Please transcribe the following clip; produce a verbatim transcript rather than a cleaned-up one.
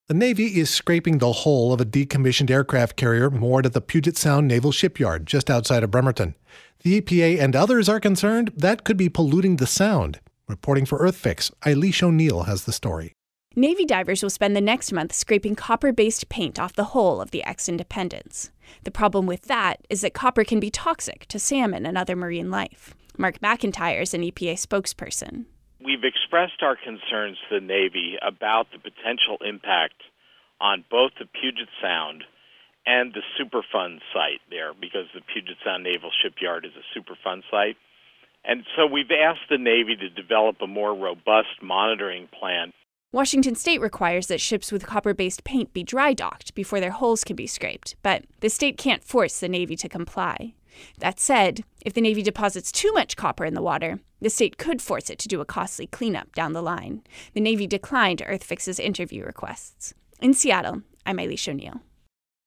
The Navy is scraping the hull of a decommissioned aircraft carrier moored at the Puget Sound Naval Shipyard just outside of Bremerton. The E P A and others are concerned that could be polluting the sound. Reporting for EarthFix, Eilish O'Neill has the story. Navy divers will spend the next month scraping copper-based paint off the hull of the ex-Independence. The problem with that is that copper can be toxic to salmon and other marine life. Mark McIntyre is an E P A spokesperson. We've expressed our concerns to the Navy about the potential impact on both the Puget Sound and the Superfund site there, because the Puget Sound Naval Shipyard is a Superfund site. And so we've asked the Navy to develop a more robust monitoring plan. Washington State requires that ships with copper-based paint be dry docked before their hulls can be scraped, but the state can't force the Navy to comply. That said, if the Navy deposits too much copper in the water, the state could force it to do a costly cleanup down the line. The Navy declined EarthFix's interview requests. In Seattle, I'm Eilish O'Neill.